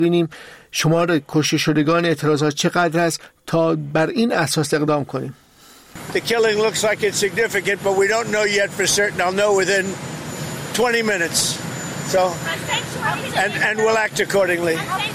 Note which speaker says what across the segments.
Speaker 1: ببینیم شمار کشته شدگان اعتراضات چقدر است تا بر این اساس اقدام کنیم.
Speaker 2: The killing looks like it's significant, but we don't know yet for certain. I'll know within 20 minutes. So, and we'll act accordingly.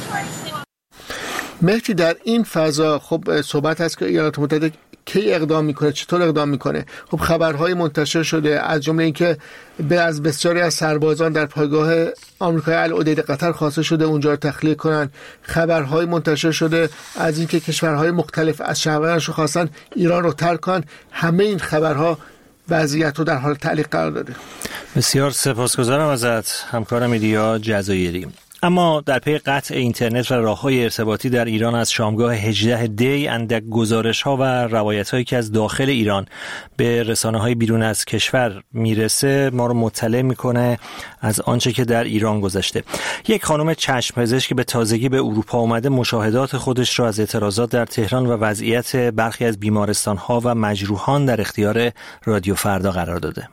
Speaker 1: مهدی در این فضا خب صحبت هست که ایالات متحده کی اقدام میکنه، چطور اقدام میکنه. خب خبرهای منتشر شده از جمله اینکه از بسیاری از سربازان در پایگاه آمریکای العدید قطر خواسته شده اونجا رو تخلیه کنن. خبرهای منتشر شده از اینکه کشورهای مختلف از شهروندانشون خواستن ایران رو ترک کنن. همه این خبرها وضعیت رو در حال تعلیق قرار داده.
Speaker 3: بسیار سپاسگزارم ازت همکارم ایلیا جزایری. اما در پی قطع اینترنت و راه‌های ارتباطی در ایران از شامگاه 18 دی اندک گزارش‌ها و روایت‌هایی که از داخل ایران به رسانه‌های بیرون از کشور میرسه ما رو مطلع میکنه از آنچه که در ایران گذشته. یک خانم چشم پزشک که به تازگی به اروپا اومده مشاهدات خودش را از اعتراضات در تهران و وضعیت برخی از بیمارستان‌ها و مجروحان در اختیار رادیو فردا قرار داده.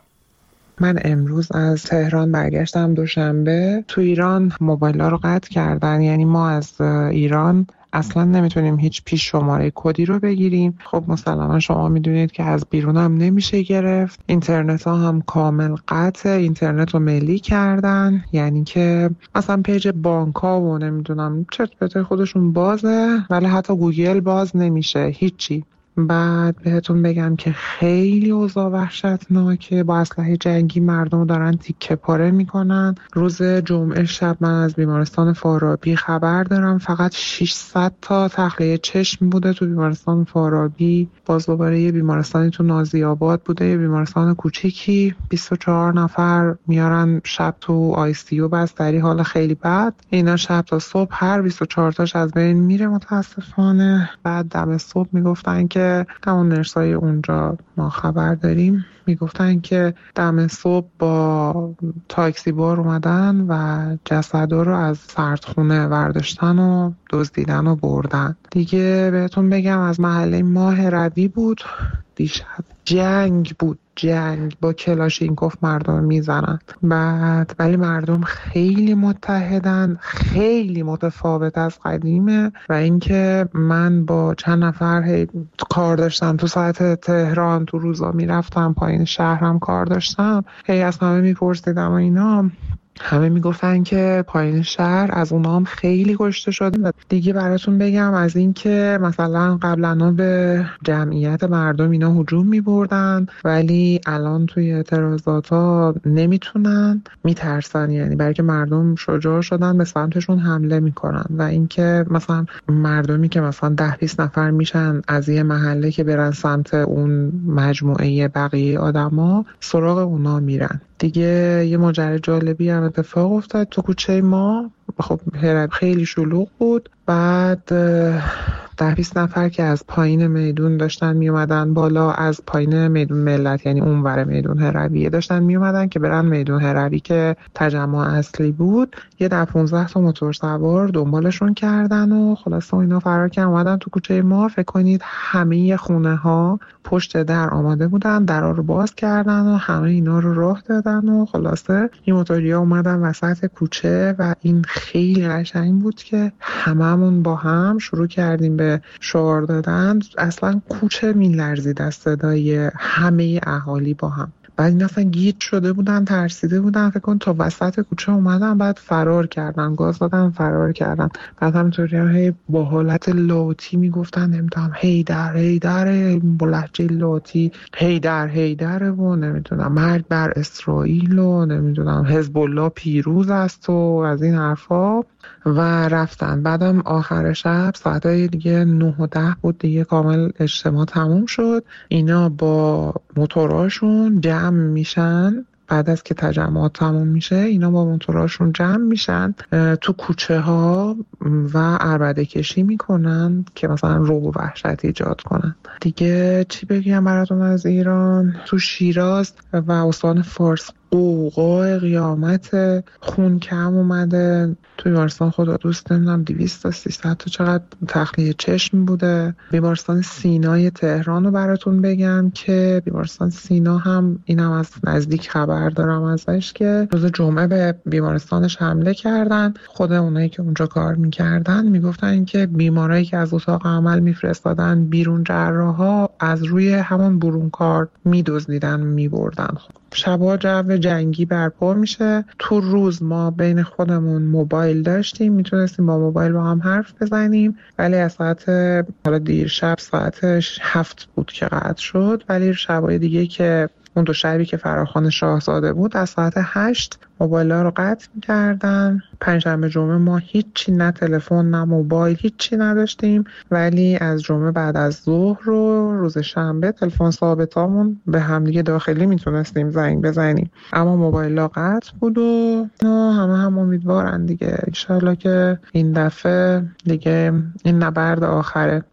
Speaker 4: من امروز از تهران برگشتم دوشنبه. تو ایران موبایل‌ها رو قطع کردن، یعنی ما از ایران اصلا نمیتونیم هیچ پیش شماره کدی رو بگیریم. خب مسلما شما میدونید که از بیرون هم نمیشه گرفت. اینترنت ها هم کامل قطع، اینترنت رو ملی کردن، یعنی که مثلا پیج بانک ها و نمیدونم چرت پرت خودشون بازه ولی حتی گوگل باز نمیشه، هیچی. بعد بهتون بگم که خیلی اوضاع وحشتناکه، با اسلحه جنگی مردم دارن تیکه پاره میکنن. روز جمعه شب من از بیمارستان فارابی خبر دارم فقط 600 تا تخلیه چشم بوده تو بیمارستان فارابی. باز دوباره یه بیمارستانی تو نازی آباد بوده، یه بیمارستان کوچیکی، 24 نفر میارن شب تو آی سی یو بستری، حال خیلی بد. اینا شب تا صبح هر 24 تاش از بین میره متاسفانه. بعد دم صبح میگفتن که همون نرسای اونجا ما خبر داریم میگفتن که دم صبح با تاکسی بار اومدن و جسدا رو از سردخونه برداشتن و دزدیدن و بردن. دیگه بهتون بگم از محله ماه روی بود، دیشب جنگ بود، جنگ با کلاشینکوف مردم میزنن. بعد ولی مردم خیلی متحدن، خیلی متفاوت از قدیمه. و اینکه من با چند نفر کار داشتم تو ساعت تهران، تو روزا میرفتم پایین شهرم کار داشتم، از همه میپرسیدم و اینا، همه میگفتن که پایین شهر از اونا هم خیلی کشته شده. دیگه براتون بگم از این که مثلا قبلا به جمعیت مردم اینا هجوم میبردن ولی الان توی اعتراضات ها نمیتونن، میترسن، یعنی برای که مردم شجاع شدن به سمتشون حمله میکنن. و اینکه مثلا مردمی که مثلا 10-20 نفر میشن از یه محله که برن سمت اون مجموعه بقیه آدما، سراغ اونا میرن. دیگه یه ماجرای جالبی هم اتفاق افتاد تو کوچه ما. خب خیلی شلوغ بود. بعد 10-20 نفر که از پایین میدون داشتن می اومدن بالا، از پایین میدون ملت یعنی اونور میدون هرویه داشتن می اومدن که برن میدون هروی که تجمع اصلی بود. یه 15 تا موتور سوار دنبالشون کردن و خلاص اینا فرار کردن اومدن تو کوچه ما. فکر کنید همه خونه ها پشت در آماده بودن، درها رو باز کردن و همه اینا رو راه دادن و خلاصه این موتوریا اومدن وسط کوچه. و این خیلی قشنگ بود که هممون با هم شروع کردیم به شعار دادن. اصلا کوچه میلرزید از صدای همه اهالی با هم. بعد این اصلا گیج شده بودن، ترسیده بودن، فکر کن تا وسط کوچه اومدن بعد فرار کردن، گاز دادن فرار کردن. بعد همینطوری هم با حالت لاتی میگفتن نمیدونم هیدر هیدر، با لهجه لاتی هیدر هیدر و نمیدونم مرگ بر اسرائیل و نمیدونم حزب الله پیروز است و از این حرفا. و رفتن. بعدم آخر شب ساعتای دیگه 9 و 10 بود دیگه کامل اجتماع تموم شد. اینا با موتوراشون جمع میشن، بعد از که تجمعات تموم میشه اینا با موتوراشون جمع میشن تو کوچه ها و عربده کشی میکنن که مثلا رعب و وحشت ایجاد کنن. دیگه چی بگم براتون از ایران؟ تو شیراز و استان فارس قوقای قیامت، خون کم اومده توی بیمارستان، خدا دوست نمیدونم 200 تا 300 تا چقدر تخلیه چشم بوده. بیمارستان سینای تهران رو براتون بگم که بیمارستان سینا هم اینم از نزدیک خبر دارم ازش که روز جمعه به بیمارستانش حمله کردن. خود اونایی که اونجا کار میکردن میگفتن که بیمارایی که از اتاق عمل میفرستادن بیرون، جراحا از روی همون برون کار میدزدیدن میبردن. شبا جو جنگی برپا میشه. تو روز ما بین خودمون موبایل داشتیم، میتونستیم با موبایل با هم حرف بزنیم، ولی از ساعت حالا دیر شب ساعت 7 بود که قطع شد. ولی شبای دیگه که اون دو شبی که فراخوان شاهزاده بود از ساعت 8 موبایل‌ها رو قطع می‌کردن. پنجشنبه جمعه ما هیچی، نه تلفن نه موبایل، هیچی نداشتیم. ولی از جمعه بعد از ظهر و روز شنبه تلفن ثابتامون به همدیگه داخلی میتونستیم زنگ بزنیم، اما موبایل‌ها قطع بود و همه هم امیدوارن دیگه انشالله که این دفعه دیگه این نبرد آخره.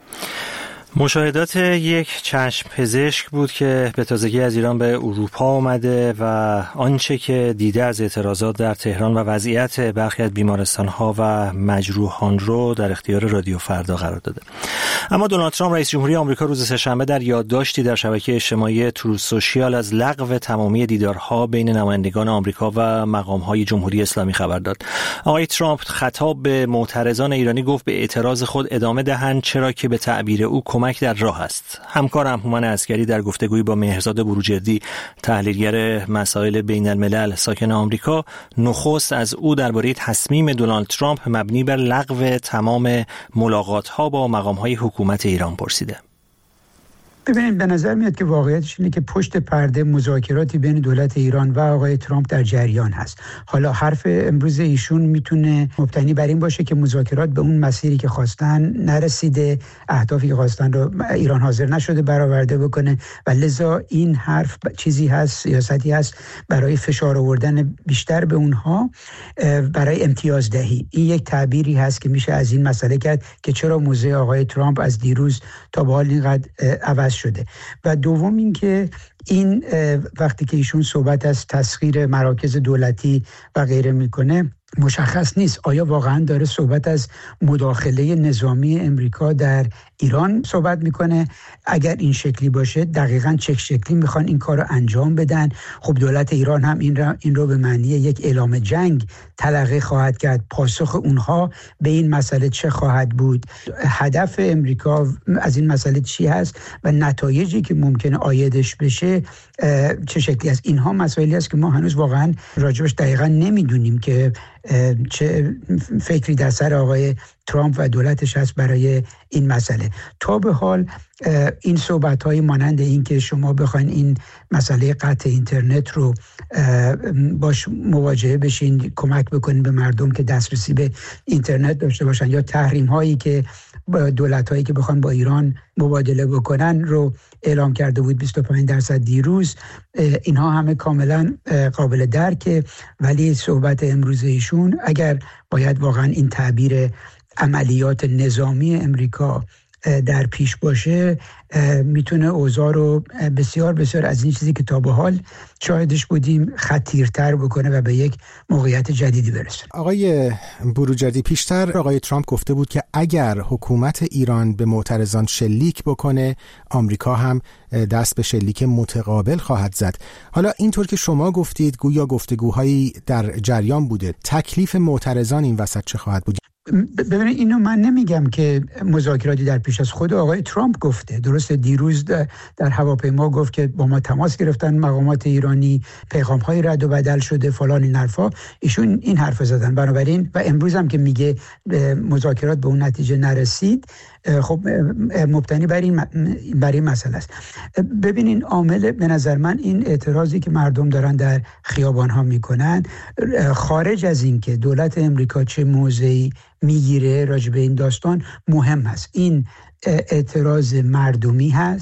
Speaker 3: مشاهدات یک چشم پزشک بود که به تازگی از ایران به اروپا آمده و آنچه که دیده از اعتراضات در تهران و وضعیت برخی از بیمارستان‌ها و مجروحان رو در اختیار رادیو فردا قرار داده. اما دونالد ترامپ رئیس جمهوری آمریکا روز سه‌شنبه در یادداشتی در شبکه اجتماعی تروث سوشیال از لغو تمامی دیدارها بین نمایندگان آمریکا و مقام‌های جمهوری اسلامی خبر داد. آقای ترامپ خطاب به معترضان ایرانی گفت به اعتراض خود ادامه دهند، چرا که به تعبیر او کمک در راه است. همکارم هومن عسکری در گفتگویی با مهرزاد بروجردی، تحلیلگر مسائل بین الملل ساکن آمریکا، نخست از او درباره تصمیم دونالد ترامپ مبنی بر لغو تمام ملاقات‌ها با مقام‌های حکومت ایران پرسیده.
Speaker 5: ببینید، به نظر میاد که واقعیتش اینه که پشت پرده مذاکراتی بین دولت ایران و آقای ترامپ در جریان هست. حالا حرف امروز ایشون میتونه مبتنی بر این باشه که مذاکرات به اون مسیری که خواستن نرسیده، اهدافی که خواستن رو ایران حاضر نشده برآورده بکنه و لذا این حرف چیزی هست، سیاستی هست برای فشار آوردن بیشتر به اونها، برای امتیاز دهی. این یک تعبیری هست که میشه از این مسئله کرد که چرا موضع آقای ترامپ از دیروز تا به حال اینقدر عوض شده. و دوم این که این وقتی که ایشون صحبت از تسخیر مراکز دولتی و غیره میکنه، مشخص نیست آیا واقعا داره صحبت از مداخله نظامی امریکا در ایران صحبت میکنه. اگر این شکلی باشه دقیقاً چه شکلی میخوان این کار رو انجام بدن؟ خب دولت ایران هم این رو به معنی یک اعلام جنگ تلقی خواهد کرد. پاسخ اونها به این مسئله چه خواهد بود؟ هدف امریکا از این مسئله چی هست و نتایجی که ممکنه عایدش بشه چه شکلی است؟ اینها مسائلی است که ما هنوز واقعا راجبش دقیقاً نمیدونیم که چه فکری در سر آقای ترامپ و دولتش هست برای این مسئله. تا به حال این صحبت‌های مانند این که شما بخواین این مسئله قطع اینترنت رو باش مواجهه بشین، کمک بکنین به مردم که دسترسی به اینترنت داشته باشن، یا تحریم‌هایی که دولت‌هایی که بخوان با ایران مبادله بکنن رو اعلام کرده بود 25% دیروز، اینها همه کاملا قابل درکه. ولی صحبت امروز ایشون اگر باید واقعا این تعبیر عملیات نظامی امریکا در پیش باشه، میتونه اوضاع رو بسیار بسیار از این چیزی که تا به حال شاهدش بودیم خطیرتر بکنه و به یک موقعیت جدیدی برسه.
Speaker 6: آقای بروجردی، پیشتر آقای ترامپ گفته بود که اگر حکومت ایران به معترضان شلیک بکنه، آمریکا هم دست به شلیک متقابل خواهد زد. حالا اینطور که شما گفتید گویا گفتگوهایی در جریان بوده، تکلیف معترضان این وسط چه خواهد بود؟
Speaker 5: ببینید، اینو من نمیگم که مذاکراتی در پیش از خود آقای ترامپ گفته. درسته دیروز در هواپیما گفت که با ما تماس گرفتن مقامات ایرانی، پیغام‌های رد و بدل شده، فلان این حرفا. ایشون این حرف زدن. بنابراین و امروز هم که میگه مذاکرات به اون نتیجه نرسید، خب مبتنی بر این مسئله است. ببینین، عامل به نظر من این اعتراضی که مردم دارن در خیابان‌ها میکنن، خارج از این که دولت امریکا چه موضعی میگیره راجع به این داستان، مهم هست. این اعتراض مردمی هست،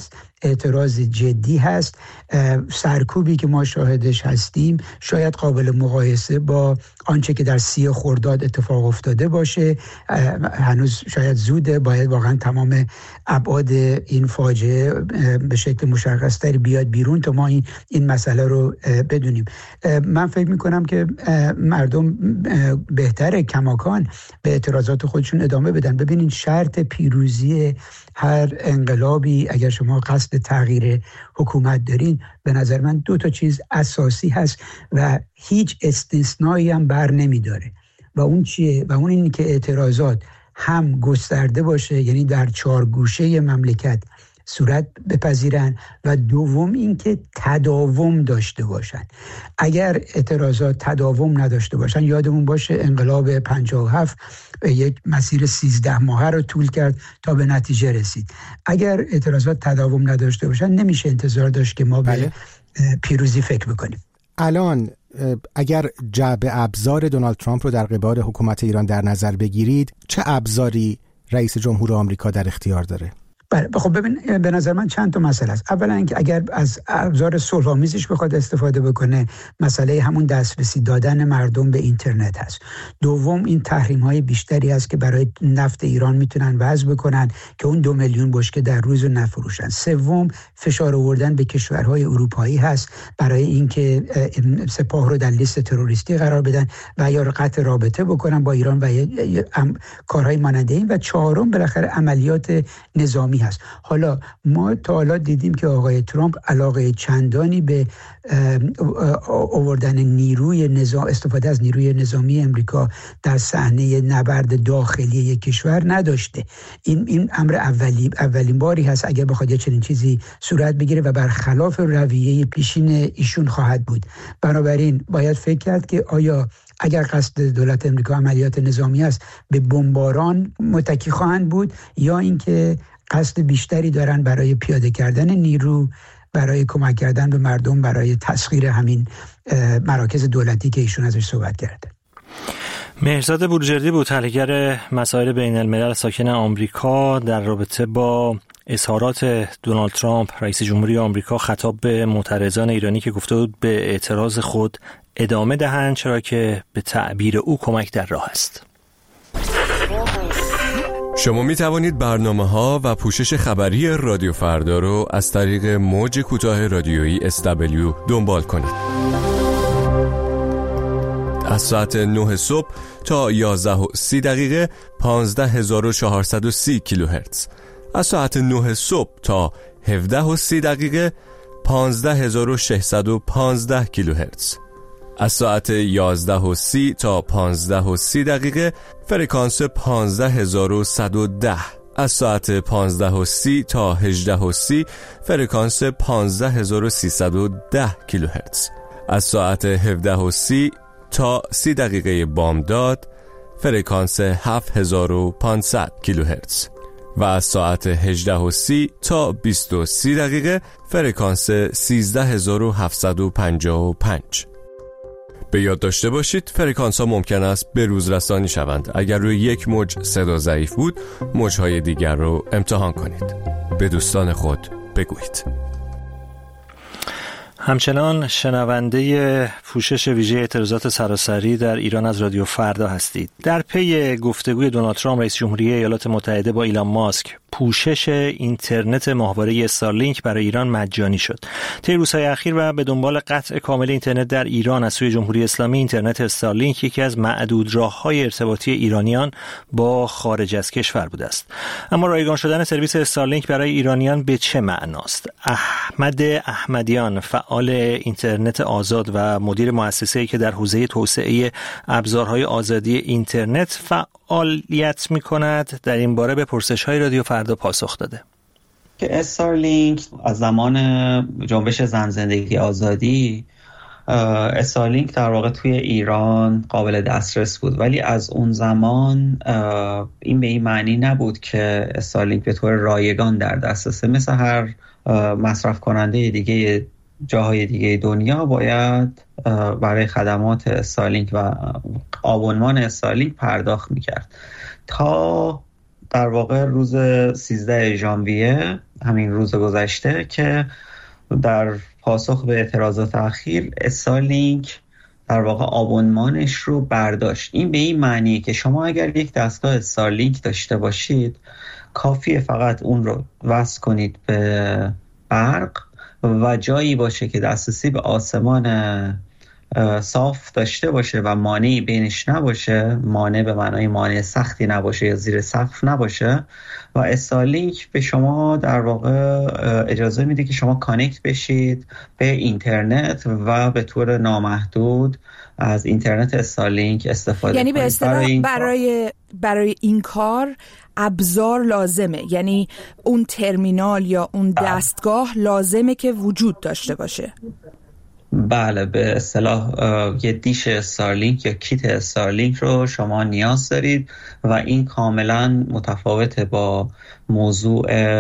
Speaker 5: اعتراض جدی هست. سرکوبی که ما شاهدش هستیم شاید قابل مقایسه با آنچه که در 30 خرداد اتفاق افتاده باشه. هنوز شاید زوده، باید واقعا تمام ابعاد این فاجعه به شکل مشخص‌تری بیاد بیرون تا ما این مسئله رو بدونیم. من فکر میکنم که مردم بهتره کماکان به اعتراضات خودشون ادامه بدن. ببینین شرط پیروزی هر انقلابی، اگر شما قصد تغییر حکومت دارین، به نظر من 2 چیز اساسی هست و هیچ استثنایی هم بر نمیداره و اون چیه؟ و اون این که اعتراضات هم گسترده باشه، یعنی در 4 گوشه مملکت صورت بپذیرن، و دوم این که تداوم داشته باشن. اگر اعتراضات تداوم نداشته باشن، یادمون باشه انقلاب 57 یک مسیر 13 ماهه رو طول کرد تا به نتیجه رسید. اگر اعتراضات تداوم نداشته باشن نمیشه انتظار داشت که ما به پیروزی فکر بکنیم.
Speaker 6: الان اگر جعبه ابزار دونالد ترامپ رو در قبال حکومت ایران در نظر بگیرید، چه ابزاری رئیس جمهور آمریکا در اختیار داره؟
Speaker 5: بله، خب ببین، به نظر من چند تا مسئله است. اولا اینکه اگر از ابزار صلح‌آمیزیش بخواد استفاده بکنه، مسئله همون دسترسی دادن مردم به اینترنت هست. دوم این تحریم‌های بیشتری است که برای نفت ایران میتونن وضع بکنن که اون 2 میلیون بشکه در روز رو نفروشن. سوم فشار آوردن به کشورهای اروپایی هست برای اینکه سپاه رو در لیست تروریستی قرار بدن و یا قطع رابطه بکنن با ایران و کارهای مانند این. و چهارم بالاخره عملیات نظامی هست. حالا ما تا حالا دیدیم که آقای ترامپ علاقه چندانی به آوردن نیروی استفاده از نیروی نظامی امریکا در صحنه نبرد داخلی یک کشور نداشته. این امر اولین باری هست اگر بخواد یه چنین چیزی صورت بگیره و برخلاف رویه پیشین ایشون خواهد بود. بنابراین باید فکر کرد که آیا اگر قصد دولت امریکا عملیات نظامی است به بمباران متکی خواهند بود یا اینکه قصد بیشتری دارن برای پیاده کردن نیرو، برای کمک کردن به مردم، برای تسخیر همین مراکز دولتی که ایشون ازش صحبت کرده.
Speaker 3: مهرزاد بروجردی بود، تحلیلگر مسائل بین الملل ساکن آمریکا، در رابطه با اظهارات دونالد ترامپ رئیس جمهوری آمریکا خطاب به معترضان ایرانی که گفته بود به اعتراض خود ادامه دهند، چرا که به تعبیر او کمک در راه است.
Speaker 7: شما می توانید برنامه‌ها و پوشش خبری رادیو فردا رو از طریق موج کوتاه رادیویی SW دنبال کنید. از ساعت 9 صبح تا 11:30 دقیقه 15430 کیلوهرتز. از ساعت 9 صبح تا 17:30 دقیقه 15615 کیلوهرتز. از ساعت 11:30 تا 15:30 دقیقه فرکانس 15110. از ساعت 15:30 تا 18:30 فرکانس 15310 کیلوهرتز. از ساعت 17:30 تا 30 دقیقه بامداد فرکانس 7500 کیلوهرتز. و از ساعت 18:30 تا 20:30 دقیقه فرکانس 13755. به یاد داشته باشید فرکانس ها ممکن است به روز رسانی شوند. اگر روی یک موج صدا ضعیف بود، موج‌های دیگر رو امتحان کنید. به دوستان خود بگویید.
Speaker 3: همچنان شنونده پوشش ویژه اعتراضات سراسری در ایران از رادیو فردا هستید. در پی گفتگوی دونالد ترامپ رئیس جمهوری ایالات متحده با ایلان ماسک، پوشش اینترنت ماهواره استارلینک برای ایران مجانی شد. طی روزهای اخیر و به دنبال قطع کامل اینترنت در ایران از سوی جمهوری اسلامی، اینترنت استارلینک یکی از معدود راه‌های ارتباطی ایرانیان با خارج از کشور بوده است. اما رایگان شدن سرویس استارلینک برای ایرانیان به چه معناست؟ احمد احمدیان، فعال اینترنت آزاد و مدیر مؤسسه‌ای که در حوزه توسعه ابزارهای آزادی اینترنت فعالیت می‌کند، در این باره به پرسش‌های رادیو فردا پاسخ داده.
Speaker 8: که استارلینک از زمان جنبش زن زندگی آزادی، استارلینک در واقع توی ایران قابل دسترس بود، ولی از اون زمان این به این معنی نبود که استارلینک به طور رایگان در دسترسه. مثل هر مصرف کننده دیگه جاهای دیگه دنیا باید برای خدمات استارلینک و آبونمان استارلینک پرداخت میکرد. تا در واقع روز 13 ژانویه همین روز گذشته که در پاسخ به اعتراضات اخیر استارلینک در واقع آبونمانش رو برداشت. این به این معنیه که شما اگر یک دستگاه استارلینک داشته باشید کافیه فقط اون رو وصل کنید به برق و جایی باشه که دسترسی به آسمان صاف داشته باشه و مانعی بینش نباشه، مانع به معنای مانع سختی نباشه یا زیر سقف نباشه، و استارلینک به شما در واقع اجازه میده که شما کانکت بشید به اینترنت و به طور نامحدود از اینترنت استارلینک استفاده کنید.
Speaker 9: یعنی به اصطلاح برای این کار ابزار لازمه، یعنی اون ترمینال یا اون دستگاه لازمه که وجود داشته باشه.
Speaker 8: بله، به اصطلاح یه دیش استارلینک یا کیت استارلینک رو شما نیاز دارید و این کاملا متفاوته با موضوع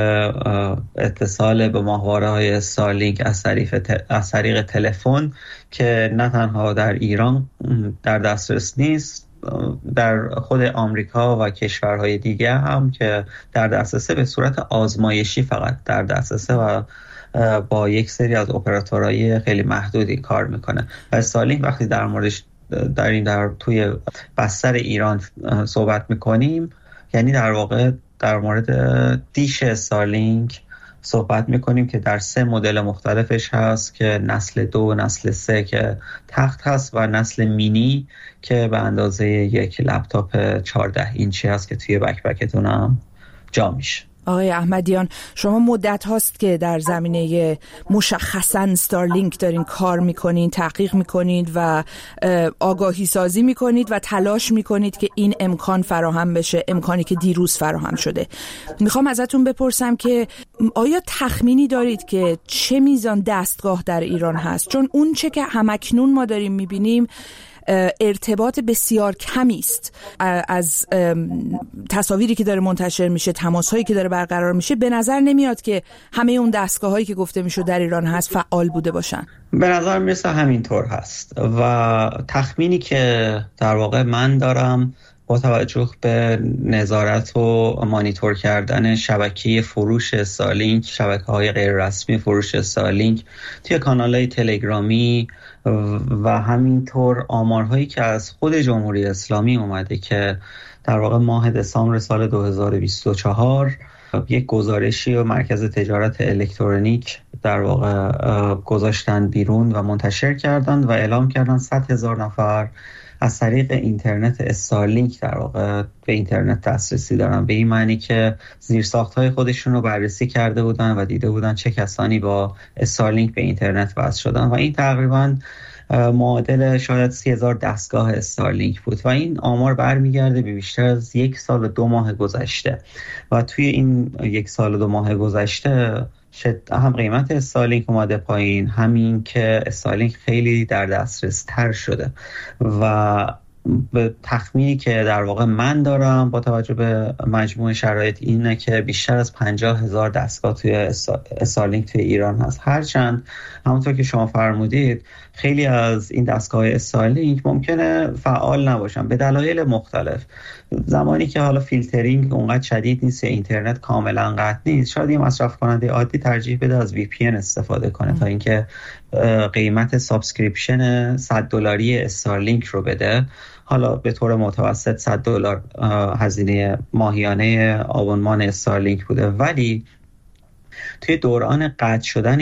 Speaker 8: اتصال به ماهواره‌های استارلینک از طریق تلفن که نه تنها در ایران در دسترس نیست، در خود آمریکا و کشورهای دیگه هم که در دسترسه به صورت آزمایشی فقط در دسترسه و با یک سری از اپراتورهای خیلی محدودی کار میکنه. و استارلینک وقتی در موردش در توی بستر ایران صحبت میکنیم، یعنی در واقع در مورد دیش استارلینک صحبت میکنیم که در 3 مدل مختلفش هست که نسل 2، نسل 3 که تخت هست و نسل مینی که به اندازه یک لپتاپ 14 اینچی هست که توی بکپکتون هم جا میشه.
Speaker 9: آقای احمدیان، شما مدت هاست که در زمینه مشخصاً استارلینک دارین کار میکنین، تحقیق میکنید و آگاهی سازی میکنید و تلاش میکنید که این امکان فراهم بشه، امکانی که دیروز فراهم شده. میخوام ازتون بپرسم که آیا تخمینی دارید که چه میزان دستگاه در ایران هست؟ چون اون چه که همکنون ما داریم میبینیم ارتباط بسیار کمی است از تصاویری که داره منتشر میشه، تماسهایی که داره برقرار میشه. به نظر نمیاد که همه اون دستگاهایی که گفته میشه در ایران هست فعال بوده باشن.
Speaker 8: به نظر میرسه همینطور هست و تخمینی که در واقع من دارم با توجه به نظارت و مانیتور کردن شبکه فروش استارلینک، شبکه‌های غیر رسمی فروش استارلینک توی کانال‌های تلگرامی و همینطور آمارهایی که از خود جمهوری اسلامی اومده که در واقع ماه دسامبر سال 2024 یک گزارشی و مرکز تجارت الکترونیک در واقع گذاشتن بیرون و منتشر کردن و اعلام کردن 100,000 نفر از طریق اینترنت استارلینک در واقع به اینترنت دسترسی دارن. به این معنی که زیرساخت‌های خودشون رو بررسی کرده بودن و دیده بودن چه کسانی با استارلینک به اینترنت وصل شدن و این تقریباً معادل شاید 30,000 دستگاه استارلینک بود و این آمار برمیگرده به بیشتر از 1 سال و 2 ماه گذشته و توی این 1 سال و 2 ماه گذشته هم قیمت استارلینک اومده پایین، همین که استارلینک خیلی در دسترس تر شده و به تخمینی که در واقع من دارم با توجه به مجموع شرایط اینه که بیشتر از 50,000 دستگاه توی استارلینک توی ایران هست. هرچند همونطور که شما فرمودید خیلی از این دستگاه استارلینک ممکنه فعال نباشن به دلایل مختلف. زمانی که حالا فیلترینگ اونقدر شدید نیست یا اینترنت کاملا قطع نیست، شاید یه مصرف کننده عادی ترجیح بده از VPN استفاده کنه تا اینکه قیمت سابسکریپشن $100 استارلینک رو بده. حالا به طور متوسط $100 هزینه ماهیانه آبونمان استارلینک بوده، ولی توی دوران قطع شدن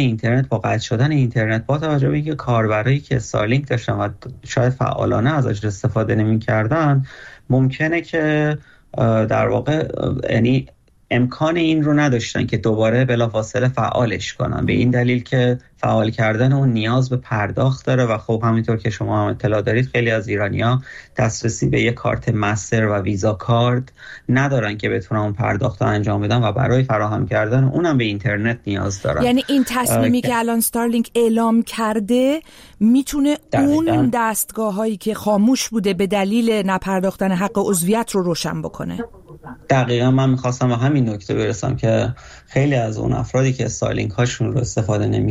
Speaker 8: اینترنت با توجه به اینکه کاربرایی که استارلینک داشتن و شاید فعالانه ازش استفاده نمی‌کردن، ممکنه که در واقع یعنی امکان این رو نداشتن که دوباره بلافاصله فعالش کنن، به این دلیل که فعال کردن اون نیاز به پرداخت داره و خب همینطور که شما هم اطلاع دارید خیلی از ایرانی‌ها دسترسی به یک کارت مستر و ویزا کارت ندارن که بتونن اون پرداخت رو انجام بدن و برای فراهم کردن اونم به اینترنت نیاز دارن.
Speaker 9: یعنی این تصمیمی که الان استارلینک اعلام کرده میتونه اون دستگاه‌هایی که خاموش بوده به دلیل نپرداختن حق عضویت رو روشن بکنه.
Speaker 8: دقیقا من میخواستم به همین نکته برسم که خیلی از اون افرادی که استارلینک هاشون رو استفاده نمی‌کردن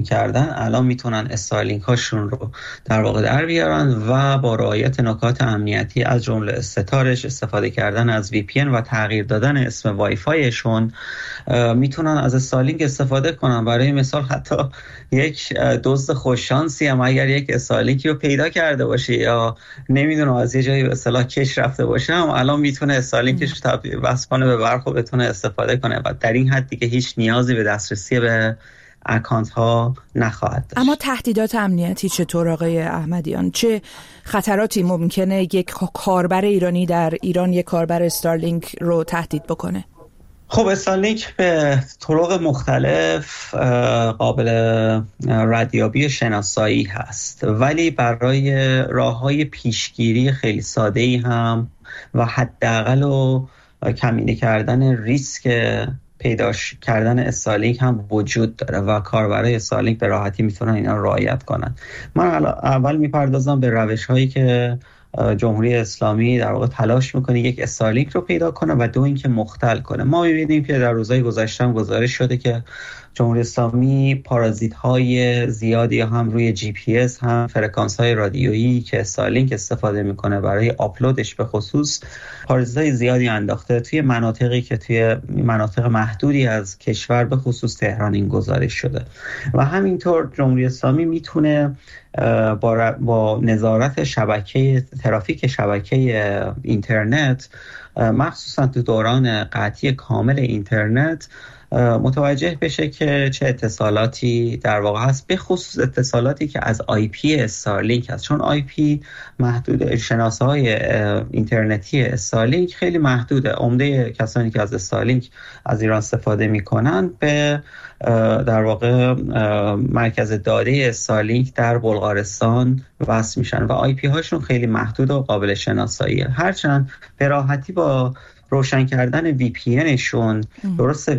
Speaker 8: کردن الان میتونن استارلینک هاشون رو در واقع در بیارن و با رعایت نکات امنیتی از جمله ستارش، استفاده کردن از VPN و تغییر دادن اسم وای فایشون میتونن از استارلینک استفاده کنن. برای مثال حتی یک دزد خوششانسی هم اگر یک استارلینکی رو پیدا کرده باشه یا نمیدونم از یه جایی به اصطلاح کش رفته باشه هم الان میتونه استارلینکش رو وصل کنه به برق و بتونه استفاده کنه و در این حدی که هیچ نیازی به دسترسی به اکانت ها نخواهد داشت.
Speaker 9: اما تهدیدات امنیتی چطور آقای احمدیان؟ چه خطراتی ممکنه یک کاربر ایرانی در ایران یک کاربر استارلینک رو تهدید بکنه؟
Speaker 8: خب استارلینک به طرق مختلف قابل ردیابی و شناسایی هست، ولی برای راه‌های پیشگیری خیلی ساده‌ای هم و حداقل و کمینه کردن ریسک پیدا کردن استارلینک هم وجود داره و کاربرای استارلینک به راحتی میتونن اینا رو رعایت کنن. من اول میپردازم به روش‌هایی که جمهوری اسلامی در واقع تلاش میکنه یک استارلینک رو پیدا کنه و دو اینکه مختل کنه. ما میبینیم که در روزهای گذشته هم گزارش شده که جمهوری اسلامی پارازیت‌های زیادی هم روی GPS هم فرکانس‌های رادیویی که استارلینک استفاده میکنه برای آپلودش به خصوص پارازیت‌های زیادی انداخته توی مناطقی که توی مناطق محدودی از کشور به خصوص تهران این گزارش شده و همینطور جمهوری اسلامی میتونه با نظارت شبکه ترافیک شبکه اینترنت مخصوصا تو دوران قطعی کامل اینترنت متوجه بشه که چه اتصالاتی در واقع هست، به خصوص اتصالاتی که از IP استارلینک هست، چون IP محدود، شناسه‌های اینترنتی استارلینک خیلی محدوده. عمده کسانی که از استارلینک از ایران استفاده میکنن به در واقع مرکز داده استارلینک در بلغارستان وصل میشن و آی پی هاشون خیلی محدود و قابل شناساییه، هرچند به راحتی با روشن کردن VPNشون، درسته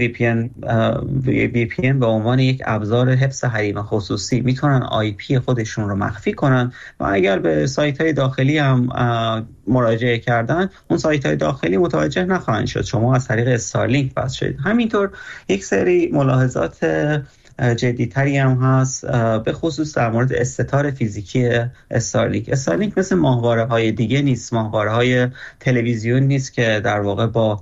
Speaker 8: VPN به عنوان یک ابزار حفظ حریم خصوصی میتونن IP خودشون رو مخفی کنن و اگر به سایت‌های داخلی هم مراجعه کردن اون سایت‌های داخلی متوجه نخواهند شد شما از طریق استارلینک وصل شدید. همینطور یک سری ملاحظات جدی‌تری هم هست به خصوص در مورد استتار فیزیکی استارلینک. استارلینک مثل ماهواره‌های دیگه نیست، ماهواره‌های تلویزیون نیست که در واقع با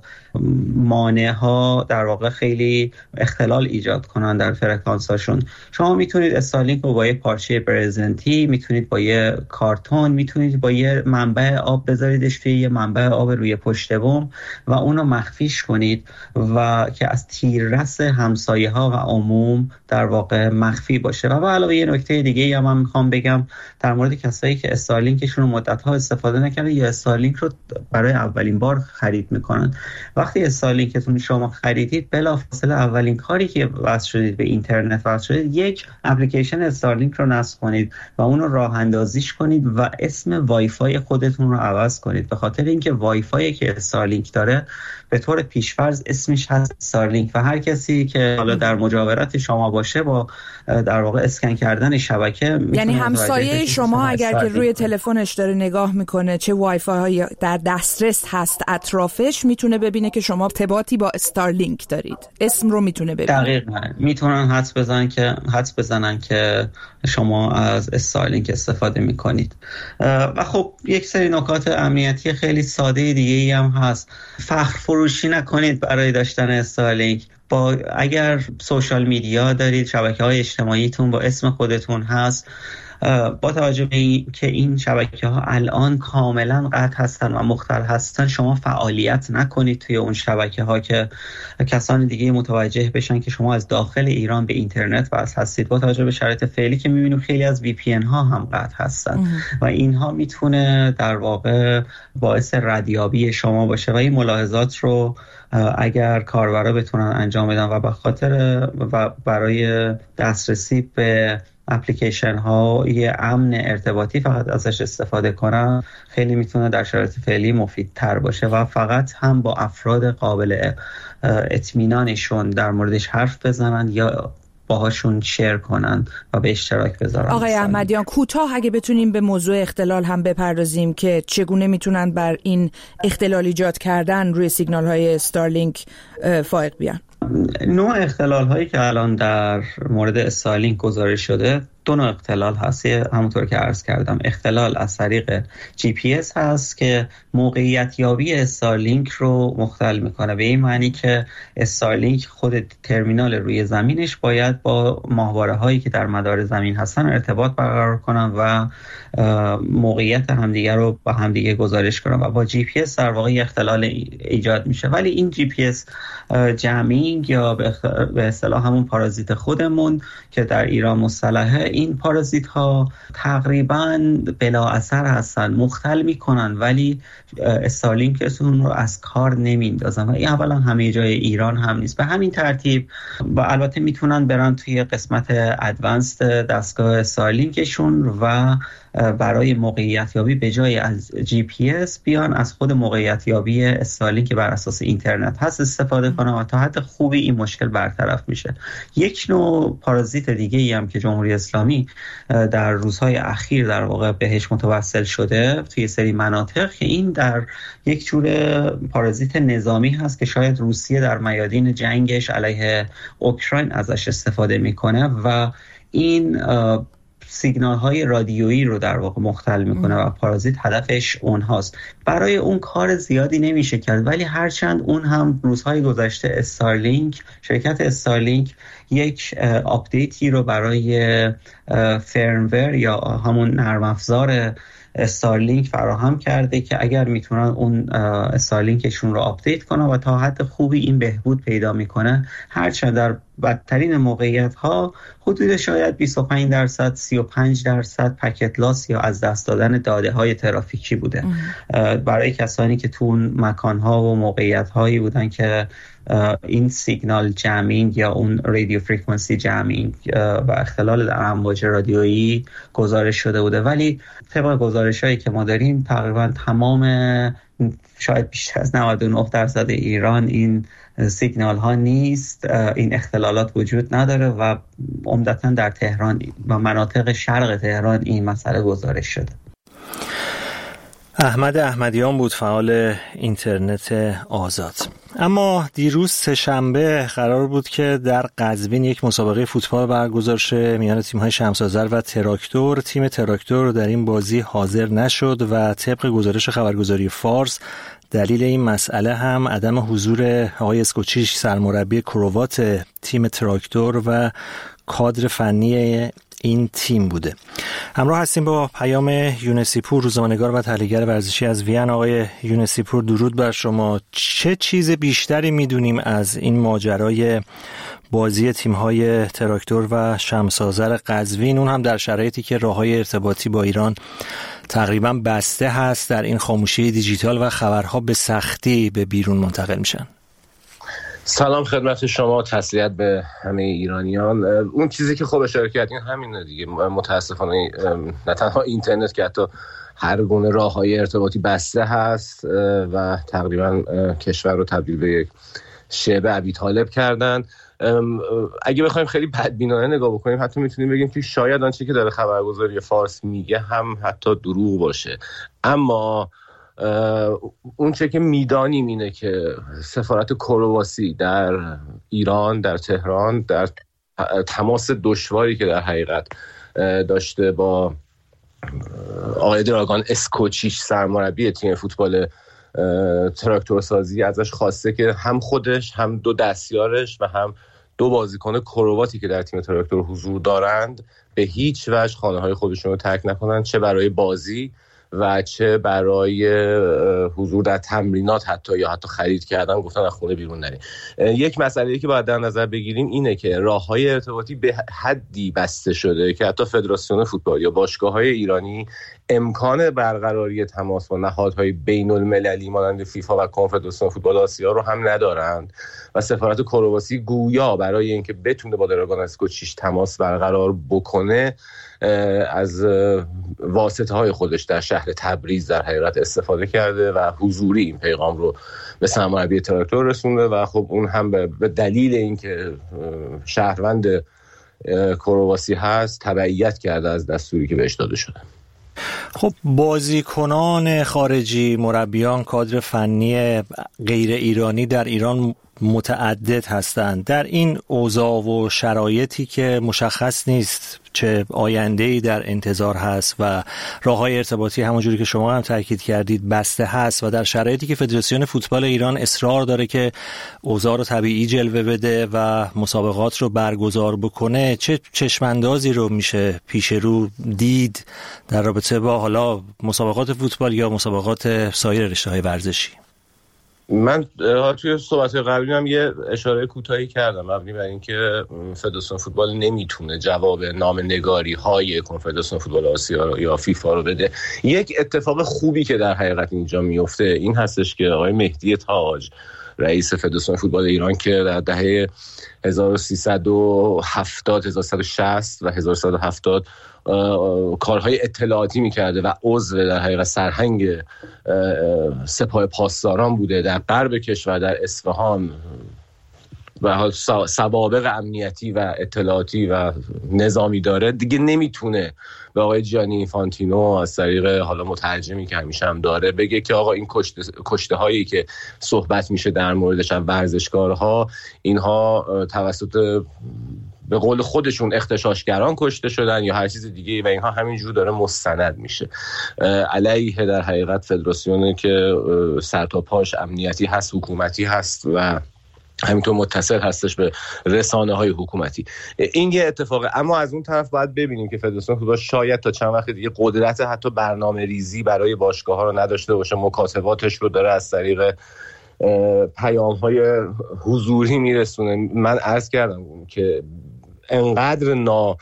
Speaker 8: مانع‌ها در واقع خیلی اختلال ایجاد کنن در فرکانس‌هاشون. شما میتونید استارلینک رو با یه پارچه برزنتی، میتونید با یه کارتون، میتونید با یه منبع آب بذاریدش توی یه منبع آب روی پشت بوم و اونو مخفیش کنید و که از تیررس همسایه‌ها و عموم در واقع مخفی باشه. و علاوه یه نکته دیگه هم من میخوام بگم در مورد کسایی که استارلینکشون رو مدت‌ها استفاده نکردن یا استارلینک رو برای اولین بار خرید میکنن، وقتی استارلینکتون شما خریدید بلافاصله اولین کاری که وصل شدید به اینترنت وصل شدید یک اپلیکیشن استارلینک رو نصب کنید و اون رو راه اندازیش کنید و اسم وای فای خودتون رو عوض کنید، به خاطر اینکه وای فایی که استارلینک داره به طور پیش‌فرض اسمش هست استارلینک و هر کسی که حالا در مجاورت شما باشه با در واقع اسکن کردن شبکه،
Speaker 9: یعنی همسایه شما اگر که روی تلفنش داره نگاه میکنه چه وای فای در دسترس هست اطرافش، میتونه ببینه که شما ارتباطی با استارلینک دارید، اسم رو میتونه ببینه.
Speaker 8: دقیقاً میتونن حدس بزنن که شما از استارلینک استفاده میکنید. و خب یک سری نکات امنیتی خیلی ساده دیگه‌ای هم هست. فخر فروشی نکنید برای داشتن استارلینک. اگر سوشال میدیا دارید، شبکه‌های اجتماعیتون با اسم خودتون هست، با توجه به که این شبکه‌ها الان کاملا قطع هستن و مختل هستن، شما فعالیت نکنید توی اون شبکه‌ها که کسان دیگه متوجه بشن که شما از داخل ایران به اینترنت وصل هستید. با توجه به شرایط فعلی که می‌بینیم خیلی از VPN ها هم قطع هستن و اینها میتونه در واقع باعث ردیابی شما باشه و این ملاحظات رو اگر کاربرا بتونن انجام بدن و به خاطر و برای دسترسی به اپلیکیشن ها یه امن ارتباطی فقط ازش استفاده کنن، خیلی میتونه در شرایط فعلی مفیدتر باشه و فقط هم با افراد قابل اطمینانشون در موردش حرف بزنن یا باهاشون شیر کنن و به اشتراک بذارن.
Speaker 9: آقای احمدیان کوتاه اگه بتونیم به موضوع اختلال هم بپردازیم که چگونه میتونن بر این اختلال ایجاد کردن روی سیگنال های استارلینک فائق بیان.
Speaker 8: نوع اختلال هایی که الان در مورد استارلینک گزارش شده، دو نوع اختلال هست. همونطور که عرض کردم، اختلال از طریق GPS هست که موقعیت یابی استارلینک رو مختل میکنه، به این معنی که استارلینک خود ترمینال روی زمینش باید با ماهواره هایی که در مدار زمین هستن ارتباط برقرار کنن و موقعیت همدیگه رو با همدیگه گزارش کنن و با GPS در واقع اختلال ایجاد میشه. ولی این GPS جمینگ یا به اصطلاح همون پارازیت خودمون که در ایران مصطلحه، این پارازیت ها تقریباً بلا اثر هستن، مختل میکنن ولی استارلینکتون رو از کار نمیندازن و این اولا همه جای ایران هم نیست. به همین ترتیب و البته میتونن برن توی قسمت ادوانسد دستگاه استارلینکشون و برای موقعیت یابی به جای از GPS بیان از خود موقعیت یابی استارلینک که بر اساس اینترنت هست استفاده کنن و تا حد خوبی این مشکل برطرف میشه. یک نوع پارازیت دیگه ای هم که جمهوری اسلامی در روزهای اخیر در واقع بهش متوسل شده توی سری مناطق، که این در یک جور پارازیت نظامی هست که شاید روسیه در میادین جنگش علیه اوکراین ازش استفاده میکنه و این سیگنال های رادیویی رو در واقع مختل میکنه و پارازیت هدفش اونهاست. برای اون کار زیادی نمیشه کرد، ولی هرچند اون هم روزهای گذشته استارلینک، شرکت استارلینک یک آپدیتی رو برای فرمور یا همون نرم افزار استارلینک فراهم کرده که اگر میتونن اون استارلینکشون رو آپدیت کنن و تا حد خوبی این بهبود پیدا میکنه، هرچند در بدترین موقعیت ها حدود شاید 25% 35% پکت لاس یا از دست دادن داده های ترافیکی بوده برای کسانی که تو اون مکان ها و موقعیت هایی بودن که این سیگنال جمینگ یا اون رادیو فرکانسی جمینگ و اختلال در امواج رادیویی گزارش شده بوده. ولی طبق گزارش هایی که ما داریم تقریبا تمام، شاید بیشتر از 99% ایران این سیگنال ها نیست، این اختلالات وجود نداره و عمدتاً در تهران و مناطق شرق تهران این مسئله گزارش شده.
Speaker 3: احمد احمدیان بود، فعال اینترنت آزاد. اما دیروز سه‌شنبه قرار بود که در قزوین یک مسابقه فوتبال برگزار شه میان تیم‌های شمس‌آذر و تراکتور. تیم تراکتور در این بازی حاضر نشد و طبق گزارش خبرگزاری فارس دلیل این مسئله هم عدم حضور آقای اسکوچیش سرمربی کروات تیم تراکتور و کادر فنی این تیم بوده. همراه هستیم با پیام یونسیپور، روزنامه‌نگار و تحلیلگر ورزشی از وین. آقای یونسیپور درود بر شما. چه چیز بیشتری میدونیم از این ماجرای بازی تیم‌های تراکتور و شمس‌آذر قزوین، اون هم در شرایطی که راه‌های ارتباطی با ایران تقریبا بسته هست، در این خاموشی دیجیتال و خبرها به سختی به بیرون منتقل میشن؟
Speaker 10: سلام خدمت شما، تسلیت به همه ایرانیان. اون چیزی که خب اشاره کردین همینه دیگه. متاسفانه نه تنها اینترنت که حتی هر گونه راه‌های ارتباطی بسته هست و تقریبا کشور رو تبدیل به یک شبه ابی طالب کردن. اگه بخوایم خیلی بدبینانه نگاه بکنیم حتی میتونیم بگیم که شاید آنچه که داره خبرگزاری فارس میگه هم حتی دروغ باشه. اما اون چه که میدانیم اینه که سفارت کرواسی در ایران، در تهران، در تماس دشواری که در حقیقت داشته با آقای دراگان اسکوچیش سرمربی تیم فوتبال تراکتورسازی، ازش خواسته که هم خودش هم دو دستیارش و هم دو بازیکن کرواتی که در تیم تراکتور حضور دارند به هیچ وجه خانه‌های خودشون رو ترک نکنن، چه برای بازی و چه برای حضور در تمرینات حتی یا حتی خرید کردن. گفتن از خونه بیرون نریم. یک مسئله‌ای که باید در نظر بگیریم اینه که راه‌های ارتباطی به حدی بسته شده که حتی فدراسیون فوتبال یا باشگاه‌های ایرانی امکان برقراری تماس با نهادهای بین‌المللی مانند فیفا و کنفدراسیون فوتبال آسیا رو هم ندارند و سفارت کرواسی گویا برای اینکه بتونه با دراگان اسکوچیش تماس برقرار بکنه از واسطه‌های خودش در شهر تبریز در حقیقت استفاده کرده و حضوری این پیغام رو به سرمربی تراکتور رسونده و خب اون هم به دلیل اینکه شهروند کرواسی هست تبعیت کرده از دستوری که بهش داده شده.
Speaker 3: خب بازیکنان خارجی، مربیان، کادر فنی غیر ایرانی در ایران متعدد هستند. در این اوضاع و شرایطی که مشخص نیست چه آینده‌ای در انتظار هست و راه‌های ارتباطی همونجوری که شما هم تاکید کردید بسته هست و در شرایطی که فدراسیون فوتبال ایران اصرار داره که اوضاع رو طبیعی جلوه بده و مسابقات رو برگزار بکنه، چه چشماندازی رو میشه پیش رو دید در رابطه با حالا مسابقات فوتبال یا مسابقات سایر رشته‌های ورزشی؟
Speaker 10: من توی صحبت قبلی هم یه اشاره کوتاهی کردم مبنی بر اینکه فدراسیون فوتبال نمیتونه جواب نامه‌نگاری های کنفدراسیون فوتبال آسیا یا فیفا رو بده. یک اتفاق خوبی که در حقیقت اینجا میفته این هستش که آقای مهدی تاج رئیس فدراسیون فوتبال ایران که در دهه 1370 1160 و 1170 کارهای اطلاعاتی میکرده و عضو در حقیقت سرهنگ سپاه پاسداران بوده در غرب کشور، در اصفهان، و حال سوابق امنیتی و اطلاعاتی و نظامی داره، دیگه نمیتونه به آقای جیانی اینفانتینو از طریق حالا مترجمی که همیشه هم داره بگه که آقا این کشته هایی که صحبت میشه در موردش از ورزشکارها، اینها توسط به قول خودشون اغتشاشگران کشته شدن یا هر چیز دیگه و اینها همینجور داره مستند میشه علیه در حقیقت فدراسیونی که سر تا پاش امنیتی هست، حکومتی هست و همینطور متصل هستش به رسانه های حکومتی. این یه اتفاقه. اما از اون طرف باید ببینیم که فدراسیون فوتبال شاید تا چند وقت دیگه قدرت حتی برنامه ریزی برای باشگاه ها رو نداشته باشه، مکاتباتش رو داره از طریق پیام های حضوری میرسونه. من عرض کردم که انقدر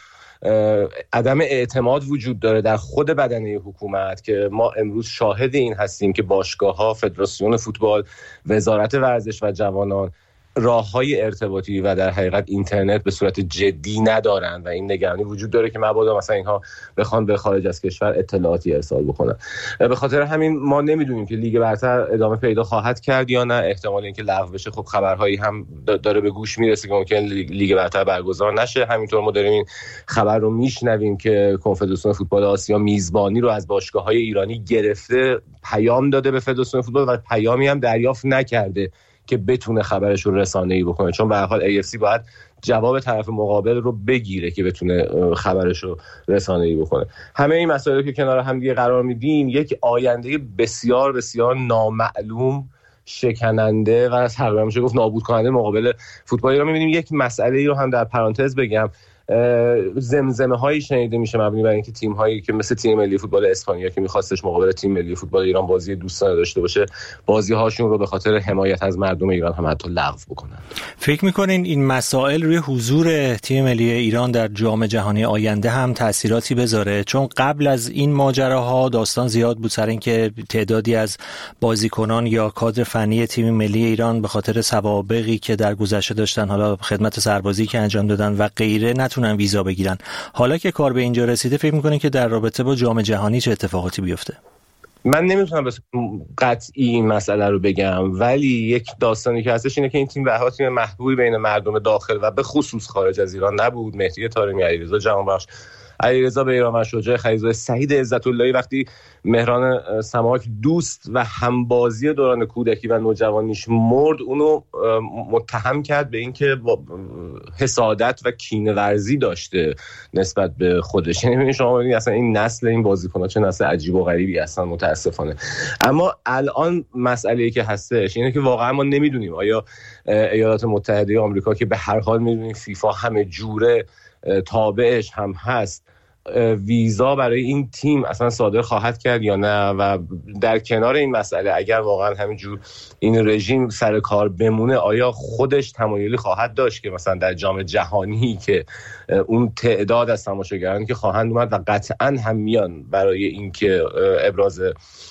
Speaker 10: عدم اعتماد وجود داره در خود بدنه حکومت که ما امروز شاهد این هستیم که باشگاه ها، فدراسیون فوتبال، وزارت ورزش و جوانان راه‌های ارتباطی و در حقیقت اینترنت به صورت جدی ندارن و این نگرانی وجود داره که مبادا مثلا اینها بخوان به خارج از کشور اطلاعاتی ارسال بکنن. به خاطر همین ما نمیدونیم که لیگ برتر ادامه پیدا خواهد کرد یا نه. احتمال اینکه لغو بشه خب خبرهایی هم داره به گوش میرسه که ممکن لیگ برتر برگزار نشه. همینطور ما داریم این خبر رو میشنویم که کنفدراسیون فوتبال آسیا میزبانی رو از باشگاه‌های ایرانی گرفته، پیام داده به فدراسیون فوتبال و پیامی هم دریافت نکرده که بتونه خبرش رو رسانه‌ای بکنه، چون به هر حال AFC باید جواب طرف مقابل رو بگیره که بتونه خبرش رو رسانه‌ای بکنه. همه این مسائل که کنار هم دیگه قرار میدیم یک آینده بسیار بسیار نامعلوم، شکننده و تقریبا میشه گفت نابود کننده مقابل فوتبال ایران می‌بینیم. یک مسئله رو هم در پرانتز بگم، زمزمه هایی شنیده میشه مبنی بر اینکه تیم هایی که مثل تیم ملی فوتبال اسپانیا که میخواستش مقابل تیم ملی فوتبال ایران بازی دوستانه داشته باشه، بازی هاشون رو به خاطر حمایت از مردم ایران هم حتی لغو بکنن.
Speaker 3: فکر میکنین این مسائل روی حضور تیم ملی ایران در جام جهانی آینده هم تأثیراتی بذاره؟ چون قبل از این ماجراها داستان زیاد بود سر اینکه تعدادی از بازیکنان یا کادر فنی تیم ملی ایران به خاطر سوابقی که در گذشته داشتن، حالا خدمت سربازی که انجام دادن و غیره، نتونن ویزا بگیرن. حالا که کار به اینجا رسیده فکر میکنین که در رابطه با جام جهانی چه اتفاقاتی بیفته؟
Speaker 10: من نمیتونم به قطعی این مسئله رو بگم، ولی یک داستانی که هستش اینه که این تیم به هر حال تیم محبوبی بین مردم داخل و به خصوص خارج از ایران نبود. مهدی طارمی، علیرضا جهانبخش، علیرضا بیرانوند، شجاع خلیزاده، سعید عزت‌اللهی وقتی مهران سماک دوست و همبازی دوران کودکی و نوجوانیش مرد، اونو متهم کرد به اینکه حسادت و کینه‌ورزی داشته نسبت به خودش. یعنی شما ببینید اصلا این نسل این بازیکن‌ها چه نسل عجیب و غریبی هستن متاسفانه. اما الان مسئله‌ای که هستش اینه که واقعا ما نمیدونیم آیا ایالات متحده آمریکا که به هر حال میدونیم فیفا همه جوره تابعش هم هست، ویزا برای این تیم اصلا صادر خواهد کرد یا نه. و در کنار این مسئله اگر واقعا همینجور این رژیم سر کار بمونه، آیا خودش تمایلی خواهد داشت که مثلا در جام جهانی که اون تعداد از تماشاگرانی که خواهند اومد و قطعا هم میان برای اینکه ابراز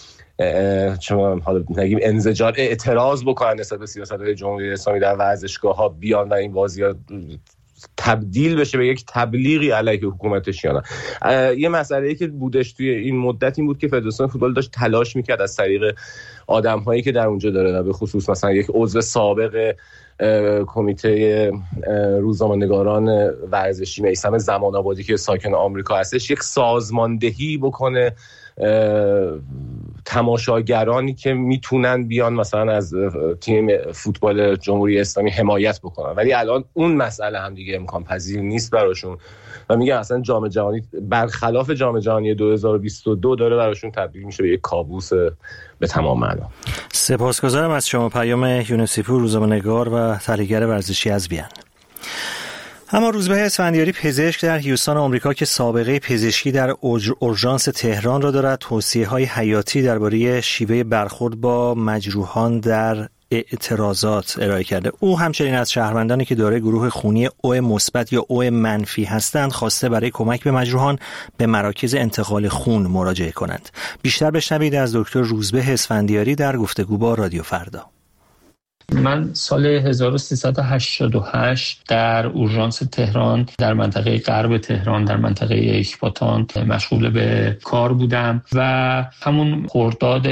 Speaker 10: چون حالا نگیم انزجار، اعتراض بکنن نسبت به سیاست‌های جمهوری اسلامی در ورزشگاه‌ها، بیان و این بازی‌ها تبدیل بشه به یک تبلیغی علیه حکومتش یا نه. یه مسئله‌ای که بودش توی این مدت این بود که فدراسیون فوتبال داشت تلاش میکرد از طریق آدم‌هایی که در اونجا داره، به خصوص مثلا یک عضو سابق کمیته روزنامه‌نگاران ورزشی میثم زمان‌آبادی که ساکن آمریکا هستش، یک سازماندهی بکنه تماشاگرانی که میتونن بیان مثلا از تیم فوتبال جمهوری اسلامی حمایت بکنن، ولی الان اون مسئله هم دیگه امکان پذیر نیست براشون و میگن اصلا جام جهانی برخلاف جام جهانی 2022 داره براشون تبدیل میشه به یک کابوس به تمام معنا.
Speaker 3: سپاسگزارم از شما. پیام یونسی پور، روزنامه‌نگار و تحلیلگر ورزشی از وین. اما روزبه اسفندیاری، پزشک در هیوستن آمریکا که سابقه پزشکی در اورژانس تهران را دارد، توصیه‌های حیاتی درباره شیوه برخورد با مجروحان در اعتراضات ارائه کرده. او همچنین از شهروندانی که دارای گروه خونی او مثبت یا او منفی هستند خواسته برای کمک به مجروحان به مراکز انتقال خون مراجعه کنند. بیشتر بشنوید از دکتر روزبه اسفندیاری در گفتگو با رادیو فردا.
Speaker 11: من سال 1388 در اورژانس تهران در منطقه غرب تهران در منطقه اکباتان مشغول به کار بودم و همون خرداد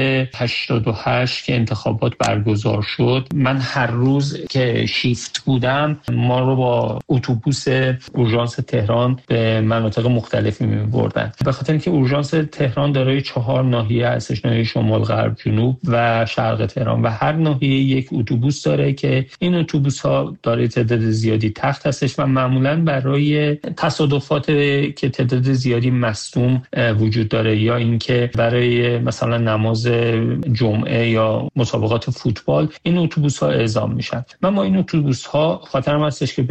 Speaker 11: 88 که انتخابات برگزار شد، من هر روز که شیفت بودم ما رو با اتوبوس اورژانس تهران به مناطق مختلفی می‌بردن، به خاطر اینکه اورژانس تهران دارای 4 ناحیه هستش، ناحیه شمال، غرب، جنوب و شرق تهران و هر ناحیه یک اتوبوس داره که این اتوبوس‌ها داره تعداد زیادی تخت هستش و معمولاً برای تصادفات که تعداد زیادی مصدوم وجود داره یا اینکه برای مثلا نماز جمعه یا مسابقات فوتبال این اتوبوس‌ها اعزام میشن. من با این اتوبوس‌ها خاطرم هستش که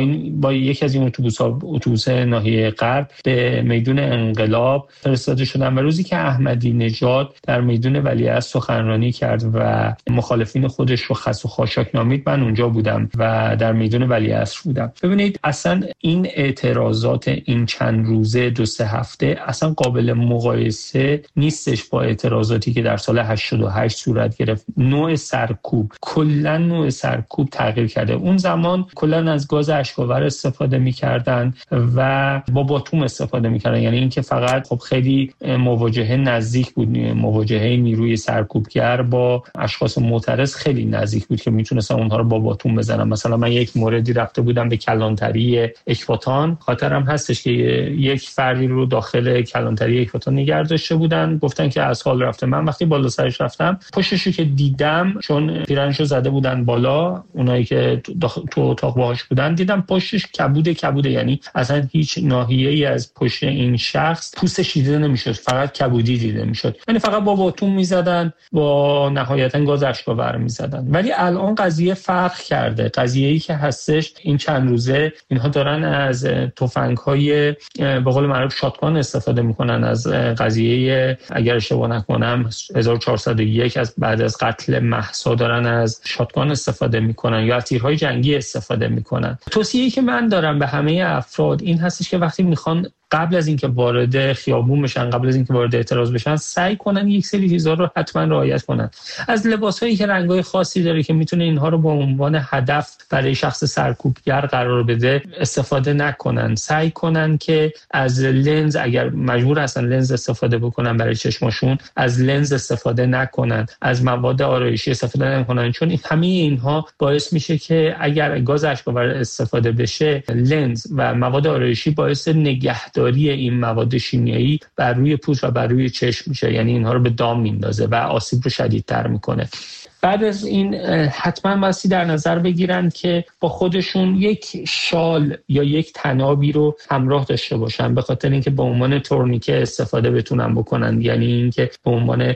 Speaker 11: با یکی از این اتوبوس‌ها، اتوبوس ناحیه غرب، به میدون انقلاب فرستاده شدم و روزی که احمدی نژاد در میدون ولیعصر سخنرانی کرد و مخالفین خودش رو خس و خاشاک نامید، من اونجا بودم و در میدون ولیعصر بودم. ببینید اصلا این اعتراضات این چند روزه 2-3 هفته اصلا قابل مقایسه نیستش با اعتراضاتی که در سال 88 صورت گرفت. نوع سرکوب، کلا نوع سرکوب تغییر کرده. اون زمان کلا از گاز اشک‌آور استفاده می‌کردن و با باتوم استفاده می‌کردن، یعنی اینکه فقط خب خیلی مواجهه نزدیک بود، مواجهه نیروی سرکوبگر با اشخاص معترض خیلی نزدیک بود که میتونستم اونها رو با باتوم بزنم. مثلا من یک موردی رفته بودم به کلانتری اکباتان، خاطرم هستش که یک فردی رو داخل کلانتری اکباتان نگه داشته بودن، گفتن که از حال رفته. من وقتی بالا سرش رفتم، پشتشو که دیدم، چون پیرنشو زده بودن بالا، اونایی که تو اتاق باهاش بودن، دیدم پشتش کبوده، یعنی اصلا هیچ ناحیه‌ای از پشت این شخص پوستش دیده نمیشد، فقط کبودی دیده میشد، یعنی فقط با باتوم میزدن، با نهایتا گاز اشک‌آور میزدن. ولی الان قضیه فرق کرده. قضیه‌ای که هستش این چند روزه اینها دارن از تفنگ‌های به قول معروف شاتگان استفاده میکنن. از قضیه اگر اشتباه نکنم 1401 از بعد از قتل مهسا دارن از شاتگان استفاده میکنن یا از تیرهای جنگی استفاده میکنن. توصیه‌ای که من دارم به همه افراد این هستش که وقتی میخوان قبل از اینکه وارد خیابون بشن، قبل از اینکه وارد اعتراض بشن، سعی کنن یک سری چیزا رو حتما رعایت کنن. از لباسایی که رنگ‌های خاصی داره که میتونه اینها رو به عنوان هدف برای شخص سرکوبگر قرار بده استفاده نکنن. سعی کنن که از لنز، اگر مجبور هستن لنز استفاده بکنن برای چشماشون، از لنز استفاده نکنن، از مواد آرایشی استفاده نکنن، چون همه اینها باعث میشه که اگر گاز اشک‌آور استفاده بشه، لنز و مواد آرایشی باعث نگهداری این مواد شیمیایی بر روی پوست و بر روی چشم میشه، یعنی اینها رو به دام میندازه و آسیب رو شدیدتر میکنه. بعد از این حتما بسی در نظر بگیرن که با خودشون یک شال یا یک تنابی رو همراه داشته باشن، به خاطر اینکه به عنوان تورنیکه استفاده بتونن بکنن، یعنی اینکه به عنوان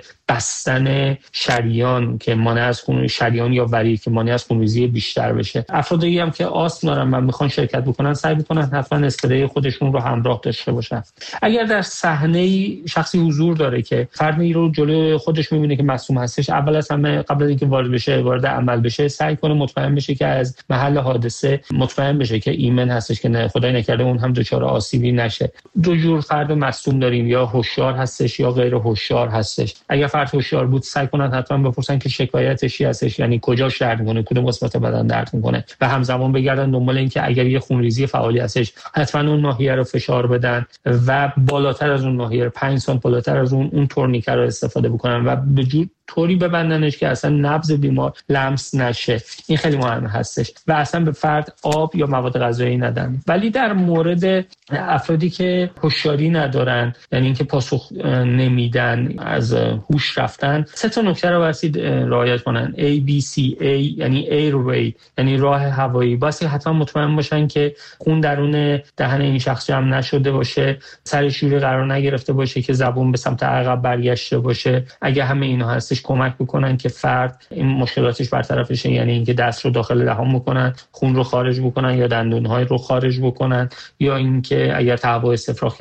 Speaker 11: بستن شریان که مانع از خون، شریان یا وری که مانع از خونریزی بیشتر بشه. افرادی هم که آسم دارن و میخوان شرکت بکنن سعی بکنن حتما اسپری خودشون رو همراه داشته باشن. اگر در صحنه شخصی حضور داره که فردی رو جلوی خودش میبینه که مصدوم هستش، اول از همه قبل از اینکه وارد عمل بشه سعی کنه مطمئن بشه که از محل حادثه مطمئن بشه که ایمن هستش، که نه خدای نکرده اون هم دچار آسیبی نشه. دو جور فرد مصدوم داریم، یا هوشیار هستش یا غیر هوشیار هستش. اگر فرد هوشیار بود سعی کنن حتما بپرسن که شکایتش چی هستش، یعنی کجاش درد میکنه، کدوم قسمت بدن درد میکنه، و همزمان بگردن دنبال این که اگر یه خونریزی فعالی هستش حتما اون ناحیه رو فشار بدن و بالاتر از اون ناحیه 5 سانت بالاتر از اون تورنیکه رو استفاده بکنن و به طوری ببندنش که اصلا نبض بیمار لمس نشه. این خیلی مهم هستش و اصلا به فرد آب یا مواد غذایی ندن. ولی در مورد افرادی که هوشیاری ندارن، یعنی اینکه پاسخ نمیدن، از هوش رفتن، 3 نکته رو باید رعایت کنن. ABCA یعنی airway یعنی راه هوایی. باید حتما مطمئن باشن که خون درون دهن این شخص جمع نشده باشه، سر شوری قرار نگرفته باشه که زبون به سمت عقب برگشته باشه. اگه همه اینا هستش کمک بکنن که فرد این مشکلاتش برطرف بشه، یعنی اینکه دست رو داخل دهان بکنن، خون رو خارج بکنن یا دندون‌های رو خارج بکنن، یا اینکه اگر تهوع استفراغ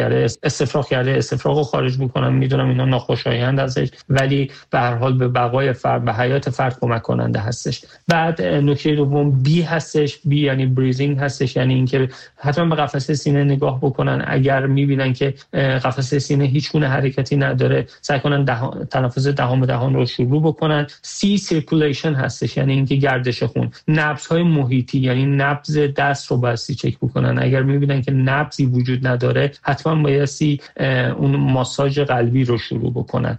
Speaker 11: کرده استفراغ رو خارج بکنن. میدونم اینا ناخوشایند هستش ولی به هر حال به بقای فرد، به حیات فرد کمک کننده هستش. بعد نکته دوم B هستش. B یعنی بریزینگ هستش، یعنی اینکه حتما به قفسه سینه نگاه بکنن. اگر میبینن که قفسه سینه هیچ گونه حرکتی نداره، سعی کنن تنفس دهان رو شروع بکنن. C سیرکولیشن هستش، یعنی اینکه گردش خون. نبض‌های محیطی یعنی نبض دست رو بایستی چک بکنن. اگر میبینن که نبضی وجود نداره، حتما بایستی اون ماساژ قلبی رو شروع بکنن.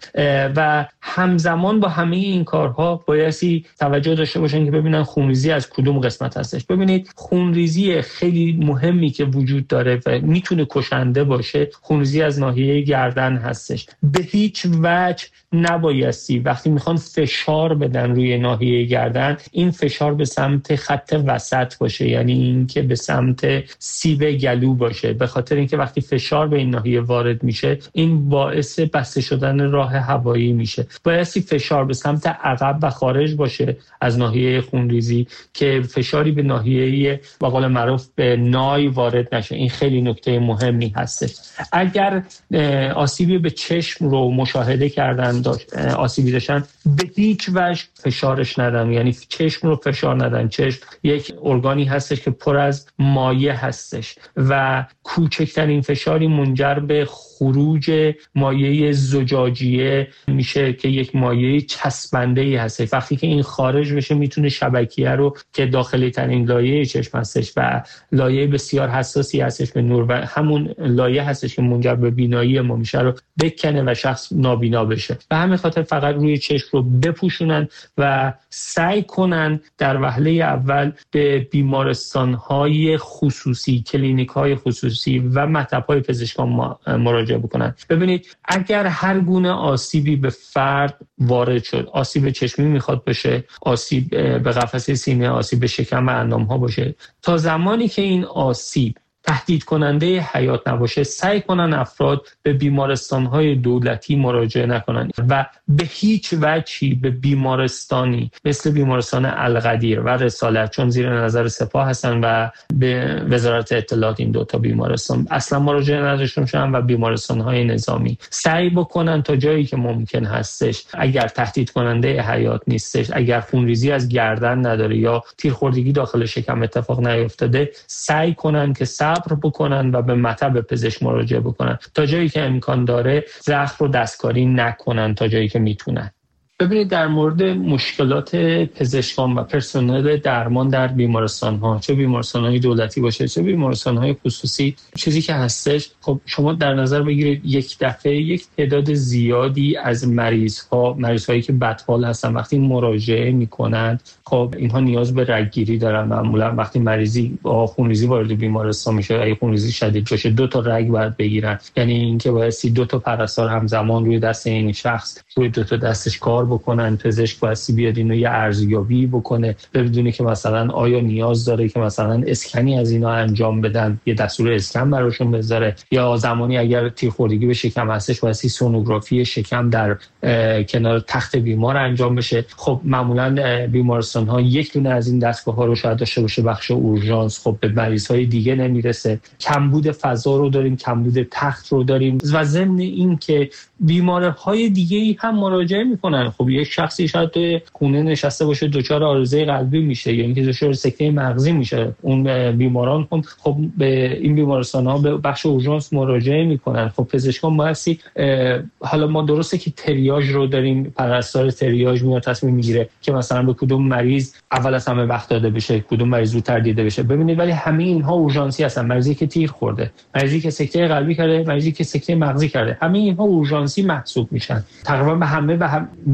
Speaker 11: و همزمان با همه این کارها بایستی توجه داشته باشن که ببینن خونریزی از کدوم قسمت هستش. ببینید خونریزی خیلی مهمی که وجود داره و میتونه کشنده باشه، خونریزی از ناحیه گردن هستش. به هیچ وجه نبایستی وقتی میخوان فشار بدن روی ناحیه گردن، این فشار به سمت خط وسط باشه، یعنی این که به سمت سیب گلو باشه، به خاطر اینکه وقتی فشار به این ناحیه وارد میشه، این باعث بسته شدن راه هوایی میشه. بایستی فشار به سمت عقب و خارج باشه از ناحیه خونریزی که فشاری به ناحیه به قول معروف به نای وارد نشه. این خیلی نکته مهمی هستش. اگر آسیبی به چشم رو مشاهده کردن، آسیبی داشتن، به هیچ وجه فشارش ندن، یعنی چشم رو فشار ندن. چشم یک ارگانی هستش که پر از مایع هستش و کوچکترین فشاری منجر به خروج مایع زجاجیه میشه که یک مایع چسبنده‌ای هست. وقتی که این خارج بشه میتونه شبکیه رو که داخلی ترین لایه چشم هستش و لایه بسیار حساسی هستش به نور و همون لایه هستش که منجر به بینایی ما میشه رو بکنه و شخص نابینا بشه. به همین خاطر فقط روی چشم رو بپوشونن و سعی کنن در وهله اول به بیمارستان‌های خصوصی، کلینیک‌های خصوصی و مطب‌های پزشکان مراجعه بکنن. ببینید اگر هر گونه آسیبی به فرد وارد شد، آسیب چشمی میخواد باشه، آسیب به قفسه سینه، آسیب به شکم و اندام‌ها باشه، تا زمانی که این آسیب تهدید کننده حیات نباشه، سعی کنن افراد به بیمارستان‌های دولتی مراجعه نکنن و به هیچ وجهی به بیمارستانی مثل بیمارستان القدیر و رسالت، چون زیر نظر سپاه هستن و به وزارت اطلاعات، این 2 بیمارستان اصلا مراجعه نداشته باشن و بیمارستان‌های نظامی سعی بکنن تا جایی که ممکن هستش، اگر تهدید کننده حیات نیستش، اگر خونریزی از گردن نداره یا تیرخوردگی داخل شکم اتفاق نیفتاده، سعی کنن که صبر بکنن و به مطب پزشک مراجعه بکنن. تا جایی که امکان داره زخم رو دستکاری نکنن تا جایی که میتونن. ببینید در مورد مشکلات پزشکان و پرسنل درمان در بیمارستان‌ها، چه بیمارستان‌های دولتی باشه چه بیمارستان‌های خصوصی، چیزی که هستش، خب شما در نظر بگیرید یک دفعه یک تعداد زیادی از مریض‌هایی که بدحال هستن وقتی مراجعه می‌کنند، خب اینها نیاز به رگگیری دارن. معمولا وقتی مریضی با خونریزی وارد بیمارستان میشه، اگه خونریزی شدید باشه 2 رگ باید بگیرن، یعنی اینکه باید 2 پرستار همزمان روی دست این شخص، روی 2 دستش کار بکنن. پزشک باید بیاد اینو یه ارزیابی بکنه، بدونه که مثلا آیا نیاز داره که مثلا اسکنی از اینا انجام بدن، یه دستور اسکن براشون بذاره، یا زمانی اگر تیرخوردگی به شکم هستش باید سونوگرافی شکم در کنار تخت بیمار انجام بشه. خب معمولا بیمارستان ها یک دونه از این دستگاه ها رو شاید داشته باشه، بخش اورژانس، خب به مریض های دیگه نمیرسه. کمبود فضا رو داریم، کمبود تخت رو داریم و ضمن این که بیمارهای دیگه هم مراجعه میکنن. خب یک شخصی شاید توی خونه نشسته باشه دچار عارضه قلبی میشه یا اینکه دچار سکته مغزی میشه، اون بیماران خب به این بیمارستان ها به بخش اورژانس مراجعه میکنن. خب پزشکان بایستی، حالا ما درسته که تریاژ رو داریم، پرستار تریاژ میاد تصمیم میگیره که مثلا به کدوم مریض اول از همه وقت داده بشه، کدوم مریض زودتر دیده بشه. ببینید ولی همه اینها اورژانسی هستن. مریضی که تیر خورده، مریضی که سکته قلبی کرده، مریضی که سکته مغزی کرده، همه اینها اورژانسی محسوب میشن. تقریبا به همه به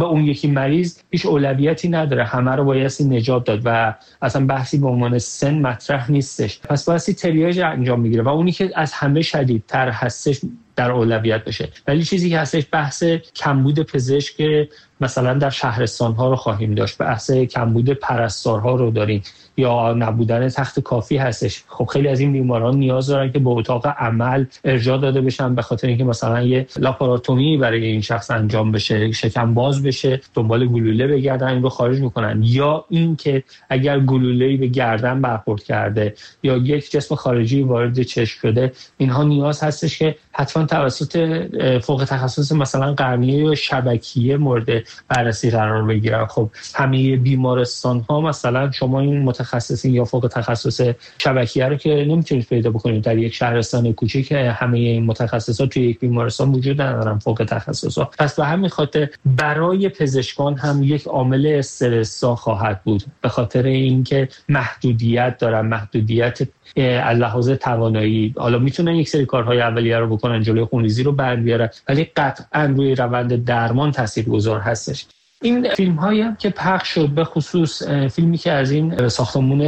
Speaker 11: اون یکی مریض هیچ اولویتی نداره، همه رو بایستی نجات داد و اصلا بحثی به عنوان سن مطرح نیستش. پس بایستی تریاژ انجام میگیره و اونی که از همه شدیدتر هستش در اولویت بشه. ولی چیزی که هستش بحث کمبود پزشک مثلا در شهرستان‌ها رو خواهیم داشت، بحث کمبود پرستارها رو داریم یا نبودن تخت کافی هستش. خب خیلی از این بیماران نیاز دارن که به اتاق عمل ارجاع داده بشن به خاطر اینکه مثلا یه لاپاراتومی برای این شخص انجام بشه، شکم باز بشه، دنبال گلوله بگردن این رو خارج میکنن، یا اینکه اگر گلوله‌ای به گردن برخورد کرده یا یک جسم خارجی وارد چشم شده، اینها نیاز هستش که حتما توسط فوق تخصص مثلا قرنیه یا شبکیه مورد بررسی قرار بگیرن. خب همه بیمارستان ها مثلا شما این متخصصین یا فوق تخصص شبکیه رو که نمیتونید پیدا بکنید در یک شهرستان کوچیک، همه این متخصصات توی یک بیمارستان وجود ندارن فوق تخصصا. پس به همین خاطر برای پزشکان هم یک عامل استرسا خواهد بود به خاطر اینکه محدودیت دارن، محدودیت از لحاظ توانایی. حالا میتونن یک سری کارهای اولیه رو بکنن، جلوی خونریزی رو برمیارن، ولی قطعا روی روند درمان تاثیرگذار هستش. این فیلم هایی هم که پخش شد، به خصوص فیلمی که از این ساختمون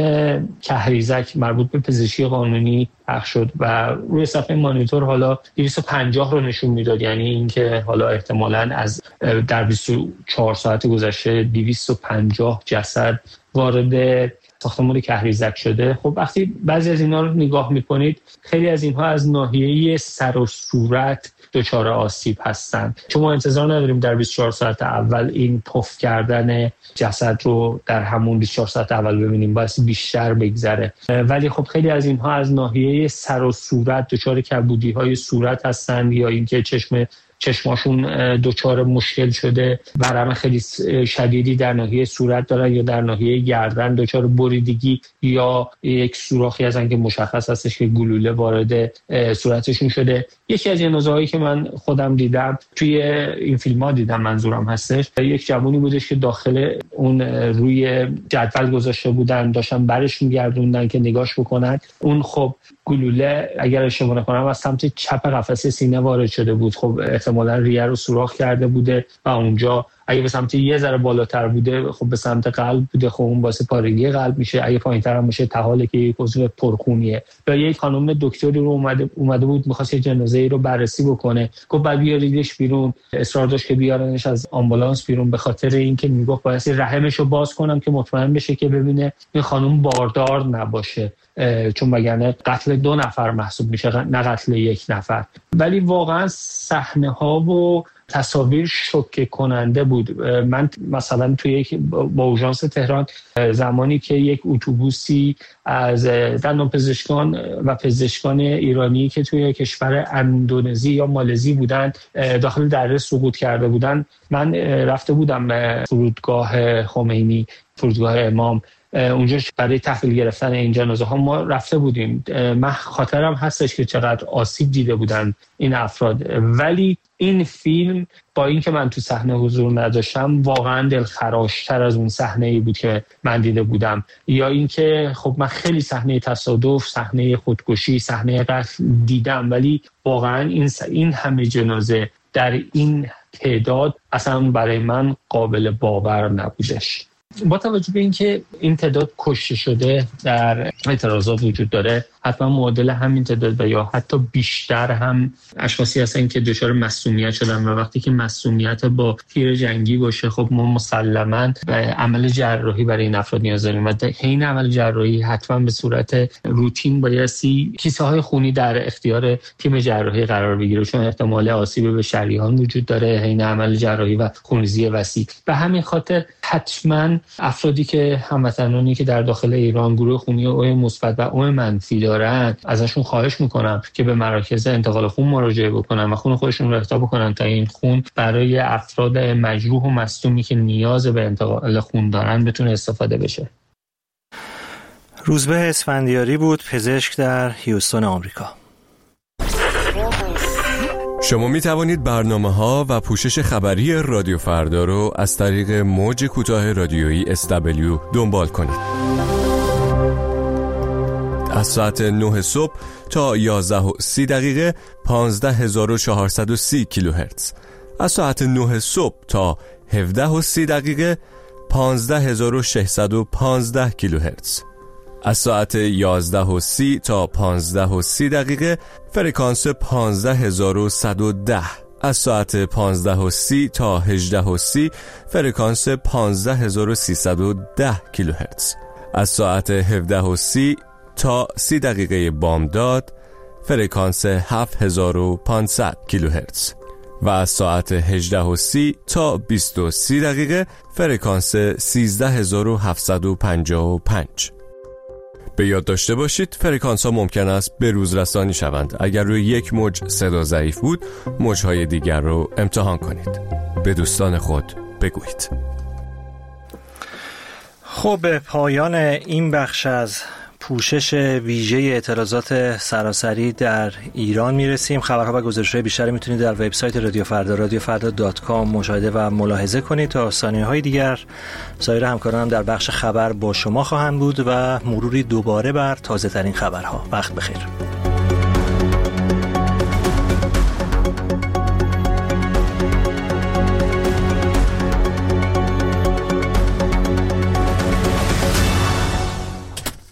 Speaker 11: کهریزک مربوط به پزشکی قانونی پخش شد و روی صفحه مانیتور حالا 250 رو نشون میداد، یعنی اینکه حالا احتمالاً از در 24 ساعت گذشته 250 جسد وارد ساختمون کهریزک شده. خب وقتی بعضی از اینا رو نگاه میکنید، خیلی از اینها از ناحیه سر و صورت دچار آسیب هستن، چون ما انتظار نداریم در 24 ساعت اول این پف کردن جسد رو در همون 24 ساعت اول ببینیم، باید بیشتر بگذره. ولی خب خیلی از اینها از ناحیه سر و صورت دچار کبودی های صورت هستن، یا اینکه چشماشون دچار مشکل شده، ورم خیلی شدیدی در ناحیه صورت دارن یا در ناحیه گردن دچار بریدگی یا یک سوراخی هستن که مشخص هستش که گلوله وارد صورتشون شده. یکی از جنازه‌هایی که من خودم دیدم توی این فیلم‌ها دیدم، منظورم هستش، یک جوانی بودش که داخل اون روی جدول گذاشته بودن، داشتن برش می‌گردوندن که نگاش بکنن. اون خب گلوله اگر اشتباه نکنم از سمت چپ قفسه سینه وارد شده بود. خب احتمالاً ریه رو سوراخ کرده بوده و اونجا اگه به سمت یه ذره بالاتر بوده خب به سمت قلب بوده، خب اون باعث پارگی قلب میشه. اگه پایین‌تر هم باشه تحاله که یک عضو پرخونیه. یا یک خانم دکتری رو اومده بود می‌خواست جنازه‌ای رو بررسی بکنه، گفت بعد بیاریدش بیرون، اصرار داشت که بیارنش از آمبولانس بیرون به خاطر اینکه میگفت باید رحمش رو باز کنم که مطمئن بشه که ببینه این خانم باردار نباشه، چون وگرنه قتل 2 نفر محسوب میشه نه قتل 1 نفر. ولی واقعا صحنه‌ها و تصاویر شوکه کننده بود. من مثلا توی با اورژانس تهران زمانی که یک اتوبوسی از دندانپزشکان و پزشکان ایرانی که توی کشور اندونزی یا مالزی بودن داخل دره سقوط کرده بودن، من رفته بودم به فرودگاه خمینی، فرودگاه امام، اونجا برای تحویل گرفتن این جنازه ها ما رفته بودیم. من خاطرم هستش که چقدر آسیب دیده بودن این افراد، ولی این فیلم با اینکه من تو صحنه حضور نداشتم واقعا دلخراشتر از اون صحنه‌ای بود که من دیده بودم. یا اینکه خب من خیلی صحنه تصادف، صحنه خودکشی، صحنه قتل دیدم، ولی واقعا این همه جنازه در این تعداد اصلا برای من قابل باور نبودش. با توجه به اینکه این تعداد کشته شده در اعتراضات وجود داره، حتما معادل همین تعداد و یا حتی بیشتر هم اشخاصی هستن که دچار مسمومیت شدن و وقتی که مسمومیت با تیر جنگی باشه خب ما مسلماً به عمل جراحی برای این افراد نیاز داریم و این عمل جراحی حتما به صورت روتین بایستی کیسه های خونی در اختیار تیم جراحی قرار بگیره، چون احتمال آسیب به شریان وجود داره این عمل جراحی و خونریزی وسیع. به همین خاطر حتما افرادی که هموطنانی که در داخل ایران گروه خونی او مثبت و او منفی دارن، ازشون خواهش میکنم که به مراکز انتقال خون مراجعه بکنن و خون خودشون رو اهدا بکنن تا این خون برای افراد مجروح و مصدومی که نیاز به انتقال خون دارن بتونه استفاده بشه.
Speaker 3: روزبه اسفندیاری بود، پزشک در هیوستون آمریکا.
Speaker 7: شما می توانید برنامه‌ها و پوشش خبری رادیو فردا رو از طریق موج کوتاه رادیویی SW دنبال کنید. از ساعت 9 صبح تا 11:30 15430 کیلوهرتز. از ساعت 9 صبح تا 17:30 دقیقه 15615 کیلوهرتز. از ساعت 11:30 تا 15:30 دقیقه فرکانس 15110. از ساعت 15:30 تا 18:30 فرکانس 15310 کیلوهرتز. از ساعت 17:30 تا 30 دقیقه بامداد فرکانس 7500 کیلوهرتز و از ساعت 18:30 تا 20:30 دقیقه فرکانس 13755. به یاد داشته باشید فرکانس ها ممکن است به روز رسانی شوند. اگر روی یک موج صدا ضعیف بود، موجهای دیگر رو امتحان کنید. به دوستان خود بگویید.
Speaker 3: خب به پایان این بخش از پوشش ویژه اعتراضات سراسری در ایران میرسیم. خبرها و گزارش‌های بیشتری میتونید در وبسایت رادیو فردا radiofarda.com مشاهده و ملاحظه کنید. تا ثانیه‌های دیگر سایر همکارانم در بخش خبر با شما خواهند بود و مروری دوباره بر تازه‌ترین خبرها. وقت بخیر.